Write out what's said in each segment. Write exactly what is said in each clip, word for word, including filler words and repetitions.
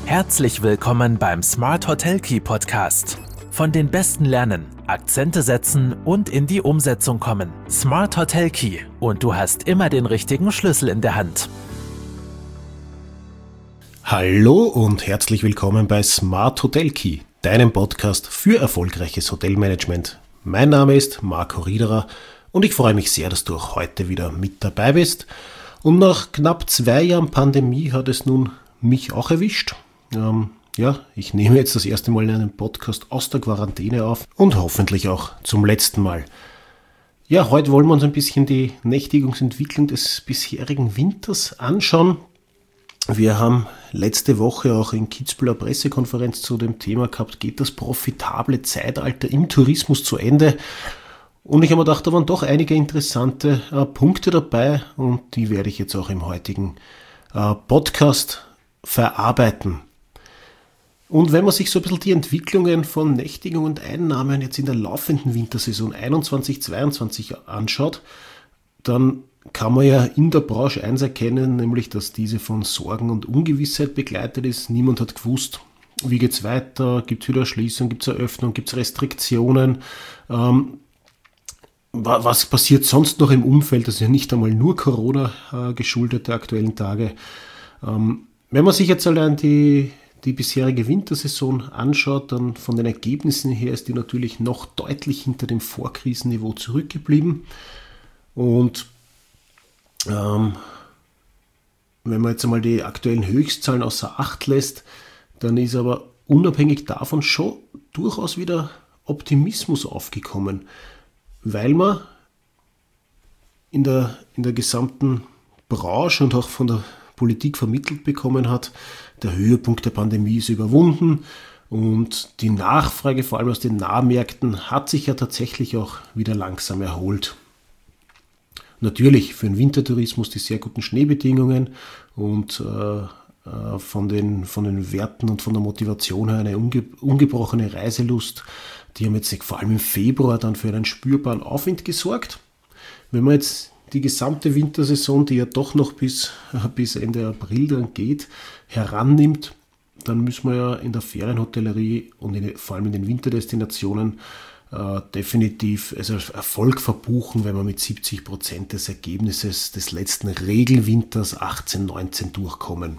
Herzlich willkommen beim Smart Hotel Key Podcast. Von den Besten lernen, Akzente setzen und in die Umsetzung kommen. Smart Hotel Key und du hast immer den richtigen Schlüssel in der Hand. Hallo und herzlich willkommen bei Smart Hotel Key, deinem Podcast für erfolgreiches Hotelmanagement. Mein Name ist Marco Riederer und ich freue mich sehr, dass du auch heute wieder mit dabei bist. Und nach knapp zwei Jahren Pandemie hat es nun mich auch erwischt. Ähm, ja, ich nehme jetzt das erste Mal einen Podcast aus der Quarantäne auf und hoffentlich auch zum letzten Mal. Ja, heute wollen wir uns ein bisschen die Nächtigungsentwicklung des bisherigen Winters anschauen. Wir haben letzte Woche auch in Kitzbühel eine Pressekonferenz zu dem Thema gehabt, geht das profitable Zeitalter im Tourismus zu Ende? Und ich habe mir gedacht, da waren doch einige interessante äh, Punkte dabei und die werde ich jetzt auch im heutigen äh, Podcast verarbeiten. Und wenn man sich so ein bisschen die Entwicklungen von Nächtigung und Einnahmen jetzt in der laufenden Wintersaison einundzwanzig zweiundzwanzig anschaut, dann kann man ja in der Branche eins erkennen, nämlich dass diese von Sorgen und Ungewissheit begleitet ist. Niemand hat gewusst, wie geht es weiter, gibt es wieder Schließung, gibt es Eröffnung, gibt es Restriktionen, ähm, was passiert sonst noch im Umfeld, das ist ja nicht einmal nur Corona äh, geschuldet der aktuellen Tage. Ähm, wenn man sich jetzt allein die die bisherige Wintersaison anschaut, dann von den Ergebnissen her ist die natürlich noch deutlich hinter dem Vorkrisenniveau zurückgeblieben. Und ähm, wenn man jetzt einmal die aktuellen Höchstzahlen außer Acht lässt, dann ist aber unabhängig davon schon durchaus wieder Optimismus aufgekommen, weil man in der, in der gesamten Branche und auch von der Politik vermittelt bekommen hat, der Höhepunkt der Pandemie ist überwunden und die Nachfrage, vor allem aus den Nahmärkten, hat sich ja tatsächlich auch wieder langsam erholt. Natürlich für den Wintertourismus die sehr guten Schneebedingungen und äh, von, den, von den Werten und von der Motivation her eine unge, ungebrochene Reiselust. Die haben jetzt vor allem im Februar dann für einen spürbaren Aufwind gesorgt. Wenn man jetzt die gesamte Wintersaison, die ja doch noch bis, bis Ende April dann geht, herannimmt, dann müssen wir ja in der Ferienhotellerie und in, vor allem in den Winterdestinationen äh, definitiv also Erfolg verbuchen, wenn wir mit siebzig Prozent des Ergebnisses des letzten Regelwinters achtzehn neunzehn durchkommen.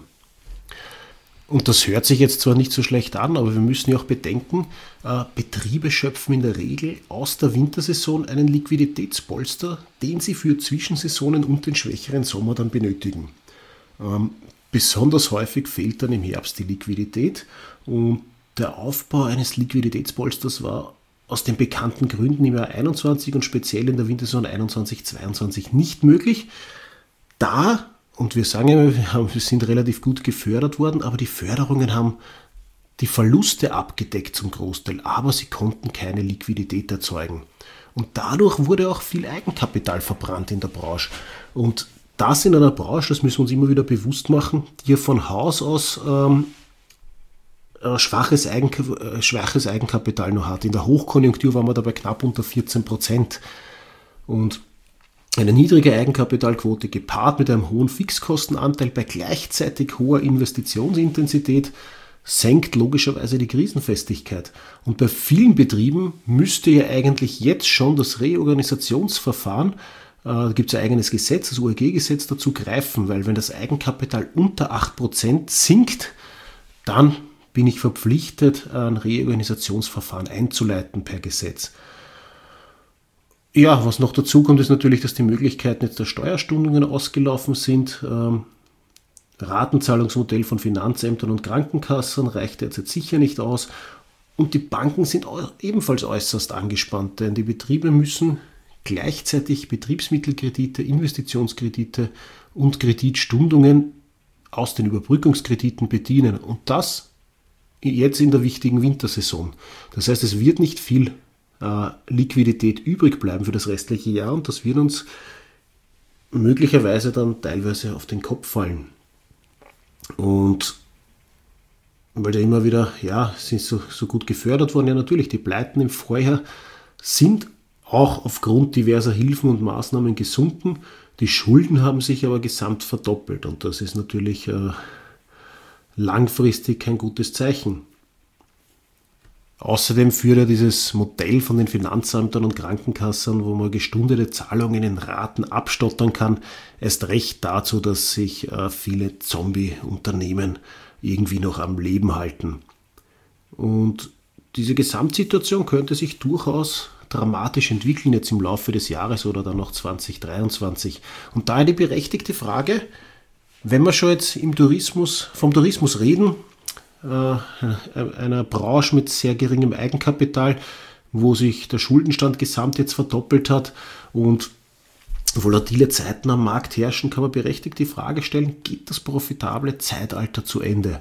Und das hört sich jetzt zwar nicht so schlecht an, aber wir müssen ja auch bedenken, äh, Betriebe schöpfen in der Regel aus der Wintersaison einen Liquiditätspolster, den sie für Zwischensaisonen und den schwächeren Sommer dann benötigen. Ähm, besonders häufig fehlt dann im Herbst die Liquidität und der Aufbau eines Liquiditätspolsters war aus den bekannten Gründen im Jahr einundzwanzig und speziell in der Wintersaison einundzwanzig zweiundzwanzig nicht möglich, da und wir sagen ja, wir, haben, wir sind relativ gut gefördert worden, aber die Förderungen haben die Verluste abgedeckt zum Großteil, aber sie konnten keine Liquidität erzeugen. Und dadurch wurde auch viel Eigenkapital verbrannt in der Branche. Und das in einer Branche, das müssen wir uns immer wieder bewusst machen, die ja von Haus aus ähm, schwaches, Eigen, äh, schwaches Eigenkapital noch hat. In der Hochkonjunktur waren wir dabei knapp unter vierzehn Prozent. Und eine niedrige Eigenkapitalquote gepaart mit einem hohen Fixkostenanteil bei gleichzeitig hoher Investitionsintensität senkt logischerweise die Krisenfestigkeit. Und bei vielen Betrieben müsste ja eigentlich jetzt schon das Reorganisationsverfahren, äh, da gibt es ein eigenes Gesetz, das U E G-Gesetz dazu greifen, weil wenn das Eigenkapital unter acht Prozent sinkt, dann bin ich verpflichtet, ein Reorganisationsverfahren einzuleiten per Gesetz. Ja, was noch dazu kommt, ist natürlich, dass die Möglichkeiten jetzt der Steuerstundungen ausgelaufen sind. Ähm, Ratenzahlungsmodell von Finanzämtern und Krankenkassen reicht derzeit sicher nicht aus. Und die Banken sind ebenfalls äußerst angespannt, denn die Betriebe müssen gleichzeitig Betriebsmittelkredite, Investitionskredite und Kreditstundungen aus den Überbrückungskrediten bedienen. Und das jetzt in der wichtigen Wintersaison. Das heißt, es wird nicht viel Liquidität übrig bleiben für das restliche Jahr und das wird uns möglicherweise dann teilweise auf den Kopf fallen. Und weil da immer wieder, ja, sind so, so gut gefördert worden, ja natürlich, die Pleiten im Vorjahr sind auch aufgrund diverser Hilfen und Maßnahmen gesunken. Die Schulden haben sich aber gesamt verdoppelt und das ist natürlich äh, langfristig kein gutes Zeichen. Außerdem führt ja dieses Modell von den Finanzämtern und Krankenkassen, wo man gestundete Zahlungen in Raten abstottern kann, erst recht dazu, dass sich viele Zombie-Unternehmen irgendwie noch am Leben halten. Und diese Gesamtsituation könnte sich durchaus dramatisch entwickeln jetzt im Laufe des Jahres oder dann noch zwanzig dreiundzwanzig. Und daher die berechtigte Frage, wenn wir schon jetzt im Tourismus, vom Tourismus reden, einer Branche mit sehr geringem Eigenkapital, wo sich der Schuldenstand gesamt jetzt verdoppelt hat und volatile Zeiten am Markt herrschen, kann man berechtigt die Frage stellen, geht das profitable Zeitalter zu Ende?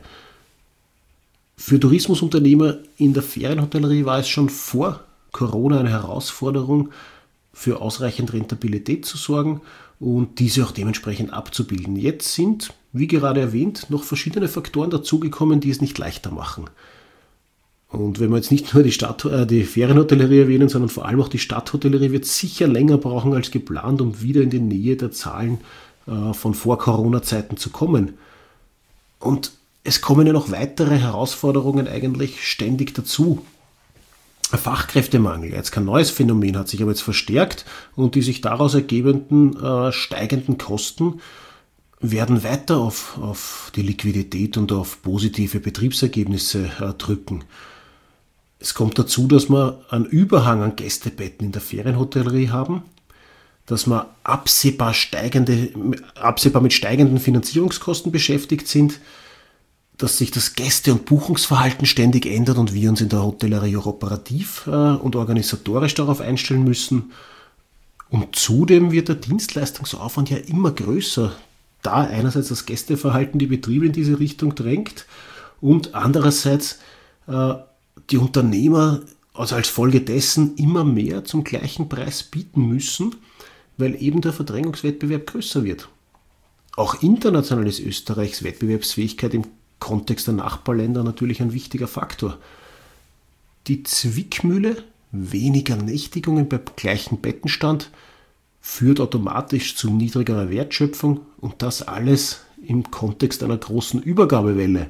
Für Tourismusunternehmer in der Ferienhotellerie war es schon vor Corona eine Herausforderung, für ausreichend Rentabilität zu sorgen und diese auch dementsprechend abzubilden. Jetzt sind, wie gerade erwähnt, noch verschiedene Faktoren dazugekommen, die es nicht leichter machen. Und wenn wir jetzt nicht nur die, Stadt, äh, die Ferienhotellerie erwähnen, sondern vor allem auch die Stadthotellerie, wird sicher länger brauchen als geplant, um wieder in die Nähe der Zahlen äh, von Vor-Corona-Zeiten zu kommen. Und es kommen ja noch weitere Herausforderungen eigentlich ständig dazu. Fachkräftemangel, jetzt kein neues Phänomen, hat sich aber jetzt verstärkt und die sich daraus ergebenden äh, steigenden Kosten werden weiter auf, auf die Liquidität und auf positive Betriebsergebnisse äh, drücken. Es kommt dazu, dass wir einen Überhang an Gästebetten in der Ferienhotellerie haben, dass wir absehbar, steigende, absehbar mit steigenden Finanzierungskosten beschäftigt sind, dass sich das Gäste- und Buchungsverhalten ständig ändert und wir uns in der Hotellerie auch operativ äh, und organisatorisch darauf einstellen müssen. Und zudem wird der Dienstleistungsaufwand ja immer größer, da einerseits das Gästeverhalten die Betriebe in diese Richtung drängt und andererseits äh, die Unternehmer also als Folge dessen immer mehr zum gleichen Preis bieten müssen, weil eben der Verdrängungswettbewerb größer wird. Auch international ist Österreichs Wettbewerbsfähigkeit im Kontext der Nachbarländer natürlich ein wichtiger Faktor. Die Zwickmühle, weniger Nächtigungen bei gleichem Bettenstand, führt automatisch zu niedrigerer Wertschöpfung und das alles im Kontext einer großen Übergabewelle.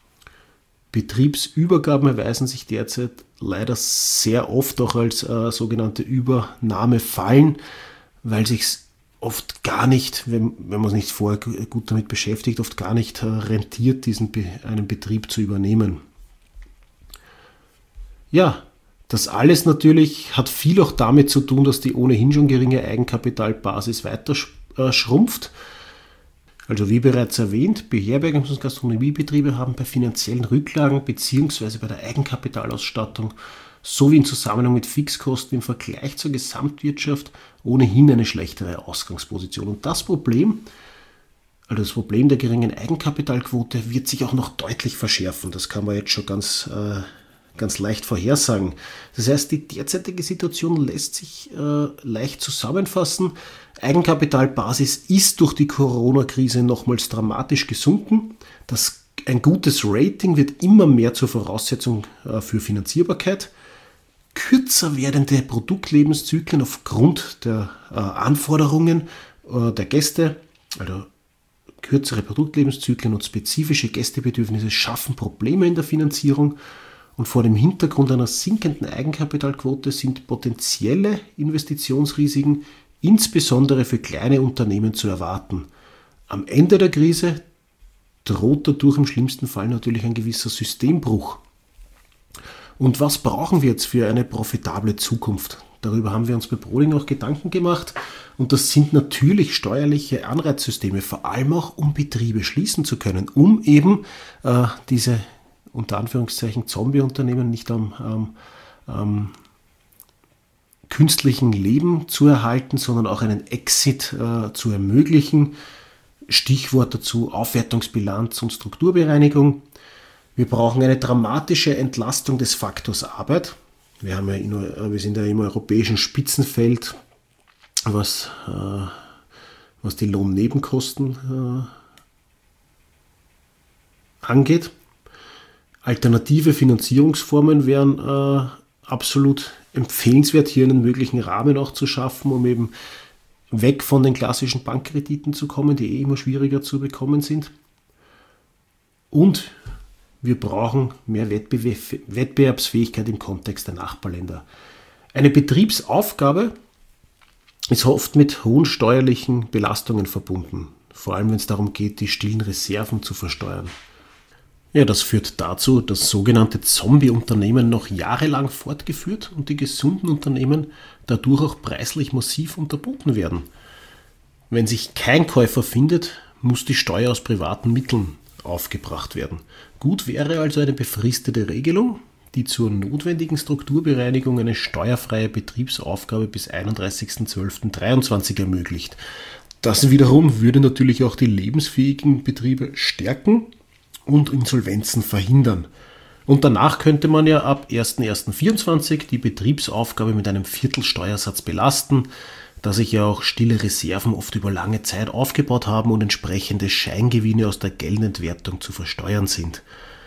Betriebsübergaben erweisen sich derzeit leider sehr oft auch als äh, sogenannte Übernahmefallen, weil sich oft gar nicht, wenn, wenn man sich nicht vorher gut damit beschäftigt, oft gar nicht rentiert, diesen einen Betrieb zu übernehmen. Ja, das alles natürlich hat viel auch damit zu tun, dass die ohnehin schon geringe Eigenkapitalbasis weiter schrumpft. Also wie bereits erwähnt, Beherbergungs- und Gastronomiebetriebe haben bei finanziellen Rücklagen bzw. bei der Eigenkapitalausstattung sowie im Zusammenhang mit Fixkosten im Vergleich zur Gesamtwirtschaft ohnehin eine schlechtere Ausgangsposition. Und das Problem, also das Problem der geringen Eigenkapitalquote, wird sich auch noch deutlich verschärfen. Das kann man jetzt schon ganz, äh, ganz leicht vorhersagen. Das heißt, die derzeitige Situation lässt sich äh, leicht zusammenfassen. Eigenkapitalbasis ist durch die Corona-Krise nochmals dramatisch gesunken. Das, ein gutes Rating wird immer mehr zur Voraussetzung äh, für Finanzierbarkeit. Kürzer werdende Produktlebenszyklen aufgrund der äh, Anforderungen äh, der Gäste, also kürzere Produktlebenszyklen und spezifische Gästebedürfnisse schaffen Probleme in der Finanzierung und vor dem Hintergrund einer sinkenden Eigenkapitalquote sind potenzielle Investitionsrisiken insbesondere für kleine Unternehmen zu erwarten. Am Ende der Krise droht dadurch im schlimmsten Fall natürlich ein gewisser Systembruch. Und was brauchen wir jetzt für eine profitable Zukunft? Darüber haben wir uns bei Broding auch Gedanken gemacht. Und das sind natürlich steuerliche Anreizsysteme, vor allem auch, um Betriebe schließen zu können, um eben äh, diese, unter Anführungszeichen, Zombie-Unternehmen nicht am, am, am künstlichen Leben zu erhalten, sondern auch einen Exit äh, zu ermöglichen. Stichwort dazu Aufwertungsbilanz und Strukturbereinigung. Wir brauchen eine dramatische Entlastung des Faktors Arbeit. Wir, haben ja in, wir sind ja im europäischen Spitzenfeld, was, äh, was die Lohnnebenkosten äh, angeht. Alternative Finanzierungsformen wären äh, absolut empfehlenswert, hier einen möglichen Rahmen auch zu schaffen, um eben weg von den klassischen Bankkrediten zu kommen, die eh immer schwieriger zu bekommen sind. und wir brauchen mehr Wettbewerbsfähigkeit im Kontext der Nachbarländer. Eine Betriebsaufgabe ist oft mit hohen steuerlichen Belastungen verbunden, vor allem wenn es darum geht, die stillen Reserven zu versteuern. Ja, das führt dazu, dass sogenannte Zombie-Unternehmen noch jahrelang fortgeführt und die gesunden Unternehmen dadurch auch preislich massiv unterbunden werden. Wenn sich kein Käufer findet, muss die Steuer aus privaten Mitteln aufgebracht werden. Gut wäre also eine befristete Regelung, die zur notwendigen Strukturbereinigung eine steuerfreie Betriebsaufgabe bis einunddreißigster zwölfter dreiundzwanzig ermöglicht. Das wiederum würde natürlich auch die lebensfähigen Betriebe stärken und Insolvenzen verhindern. Und danach könnte man ja ab erster erster vierundzwanzig die Betriebsaufgabe mit einem Viertelsteuersatz belasten, da sich ja auch stille Reserven oft über lange Zeit aufgebaut haben und entsprechende Scheingewinne aus der Geldentwertung zu versteuern sind.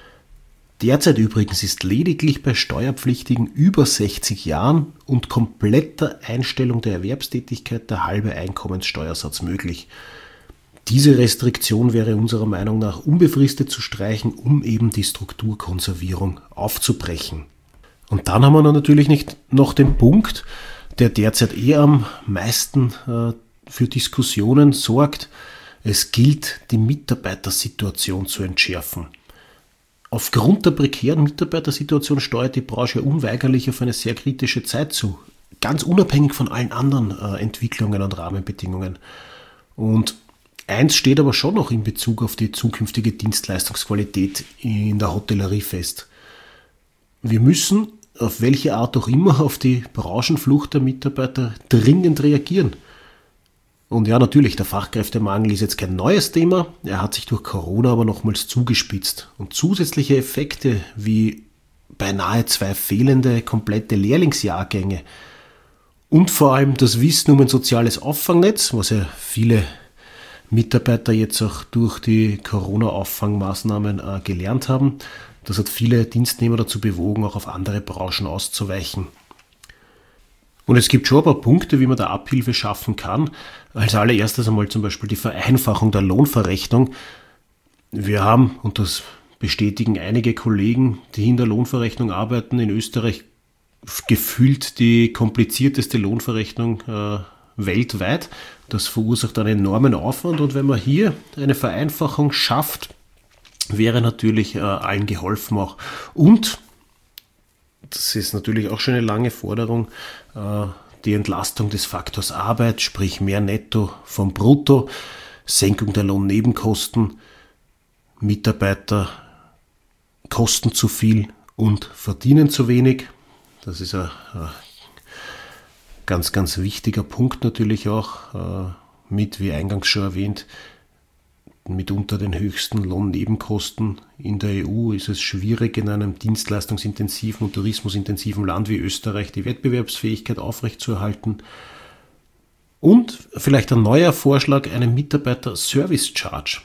Derzeit übrigens ist lediglich bei Steuerpflichtigen über sechzig Jahren und kompletter Einstellung der Erwerbstätigkeit der halbe Einkommenssteuersatz möglich. Diese Restriktion wäre unserer Meinung nach unbefristet zu streichen, um eben die Strukturkonservierung aufzubrechen. Und dann haben wir natürlich nicht noch den Punkt, der derzeit eher am meisten äh, für Diskussionen sorgt. Es gilt, die Mitarbeitersituation zu entschärfen. Aufgrund der prekären Mitarbeitersituation steuert die Branche unweigerlich auf eine sehr kritische Zeit zu, ganz unabhängig von allen anderen äh, Entwicklungen und Rahmenbedingungen. Und eins steht aber schon noch in Bezug auf die zukünftige Dienstleistungsqualität in der Hotellerie fest. Wir müssen, auf welche Art auch immer, auf die Branchenflucht der Mitarbeiter dringend reagieren. Und ja, natürlich, der Fachkräftemangel ist jetzt kein neues Thema, er hat sich durch Corona aber nochmals zugespitzt. Und zusätzliche Effekte wie beinahe zwei fehlende komplette Lehrlingsjahrgänge und vor allem das Wissen um ein soziales Auffangnetz, was ja viele Mitarbeiter jetzt auch durch die Corona-Auffangmaßnahmen äh, gelernt haben, das hat viele Dienstnehmer dazu bewogen, auch auf andere Branchen auszuweichen. Und es gibt schon ein paar Punkte, wie man da Abhilfe schaffen kann. Als allererstes einmal zum Beispiel die Vereinfachung der Lohnverrechnung. Wir haben, und das bestätigen einige Kollegen, die in der Lohnverrechnung arbeiten, in Österreich gefühlt die komplizierteste Lohnverrechnung äh, weltweit. Das verursacht einen enormen Aufwand und wenn man hier eine Vereinfachung schafft, wäre natürlich äh, allen geholfen auch. Und das ist natürlich auch schon eine lange Forderung, äh, die Entlastung des Faktors Arbeit, sprich mehr Netto vom Brutto, Senkung der Lohnnebenkosten, Mitarbeiter kosten zu viel und verdienen zu wenig. Das ist ein, ein ganz, ganz wichtiger Punkt natürlich auch, äh, mit, wie eingangs schon erwähnt, mitunter den höchsten Lohnnebenkosten in der E U ist es schwierig, in einem dienstleistungsintensiven und tourismusintensiven Land wie Österreich die Wettbewerbsfähigkeit aufrechtzuerhalten. Und vielleicht ein neuer Vorschlag, einen Mitarbeiter-Service-Charge.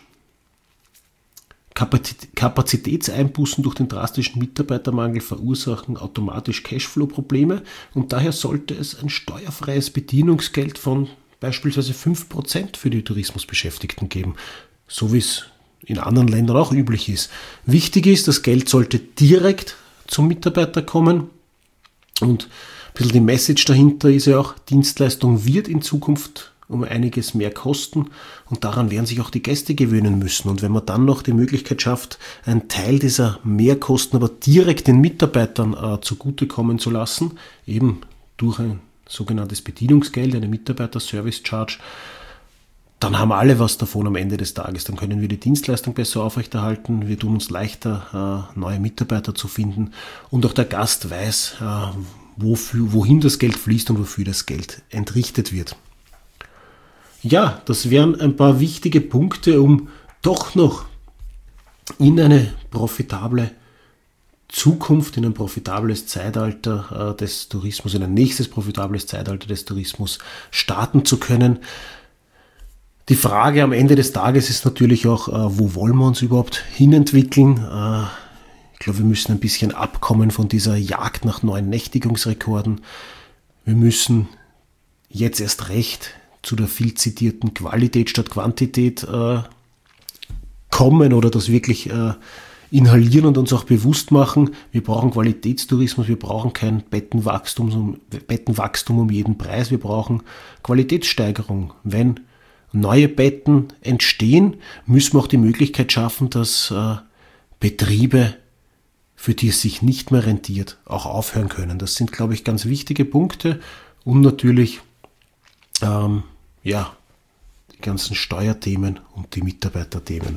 Kapazitätseinbußen durch den drastischen Mitarbeitermangel verursachen automatisch Cashflow-Probleme und daher sollte es ein steuerfreies Bedienungsgeld von beispielsweise fünf Prozent für die Tourismusbeschäftigten geben, so wie es in anderen Ländern auch üblich ist. Wichtig ist, das Geld sollte direkt zum Mitarbeiter kommen und ein bisschen die Message dahinter ist ja auch, Dienstleistung wird in Zukunft um einiges mehr kosten und daran werden sich auch die Gäste gewöhnen müssen. Und wenn man dann noch die Möglichkeit schafft, einen Teil dieser Mehrkosten aber direkt den Mitarbeitern äh, zugutekommen zu lassen, eben durch ein sogenanntes Bedienungsgeld, eine Mitarbeiter-Service-Charge, dann haben alle was davon am Ende des Tages. Dann können wir die Dienstleistung besser aufrechterhalten, wir tun uns leichter, äh, neue Mitarbeiter zu finden und auch der Gast weiß, äh, wofür, wohin das Geld fließt und wofür das Geld entrichtet wird. Ja, das wären ein paar wichtige Punkte, um doch noch in eine profitable Zukunft, in ein profitables Zeitalter äh, des Tourismus, in ein nächstes profitables Zeitalter des Tourismus starten zu können. Die Frage am Ende des Tages ist natürlich auch, äh, wo wollen wir uns überhaupt hinentwickeln? Äh, ich glaube, wir müssen ein bisschen abkommen von dieser Jagd nach neuen Nächtigungsrekorden. Wir müssen jetzt erst recht zu der viel zitierten Qualität statt Quantität äh, bekommen oder das wirklich äh, inhalieren und uns auch bewusst machen. Wir brauchen Qualitätstourismus, wir brauchen kein Bettenwachstum um, Bettenwachstum um jeden Preis, wir brauchen Qualitätssteigerung. Wenn neue Betten entstehen, müssen wir auch die Möglichkeit schaffen, dass äh, Betriebe, für die es sich nicht mehr rentiert, auch aufhören können. Das sind, glaube ich, ganz wichtige Punkte. Und natürlich ähm, ja, die ganzen Steuerthemen und die Mitarbeiterthemen.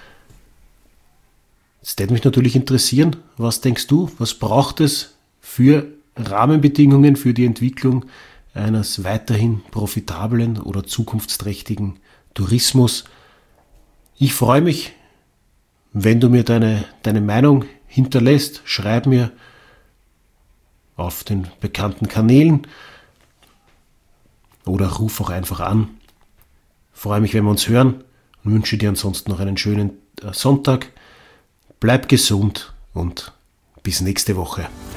Es würde mich natürlich interessieren, was denkst du, was braucht es für Rahmenbedingungen für die Entwicklung eines weiterhin profitablen oder zukunftsträchtigen Tourismus? Ich freue mich, wenn du mir deine, deine Meinung hinterlässt. Schreib mir auf den bekannten Kanälen oder ruf auch einfach an. Ich freue mich, wenn wir uns hören und wünsche dir ansonsten noch einen schönen Sonntag. Bleib gesund und bis nächste Woche.